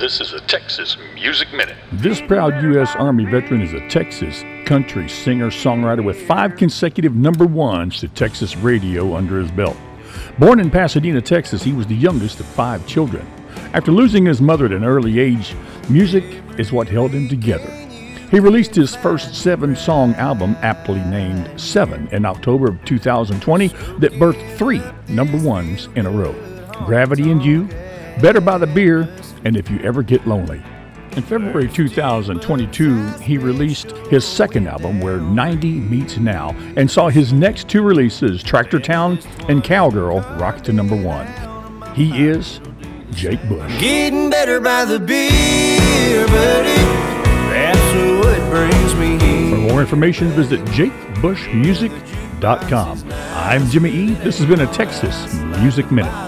This is a Texas Music Minute. This proud U.S. Army veteran is a Texas country singer-songwriter with 5 consecutive number ones to Texas radio under his belt. Born in Pasadena, Texas, he was the youngest of 5 children. After losing his mother at an early age, music is what held him together. He released his first 7-song album, aptly named 7, in October of 2020 that birthed 3 number ones in a row: Gravity and You, Better by the Beer, and If You Ever Get Lonely. In February 2022, he released his second album, Where 90 Meets Now, and saw his next 2 releases, Tractor Town and Cowgirl, rock to number 1. He is Jake Bush. Getting better by the beer, buddy. That's what brings me here. For more information, visit jakebushmusic.com. I'm Jimmy E. This has been a Texas Music Minute.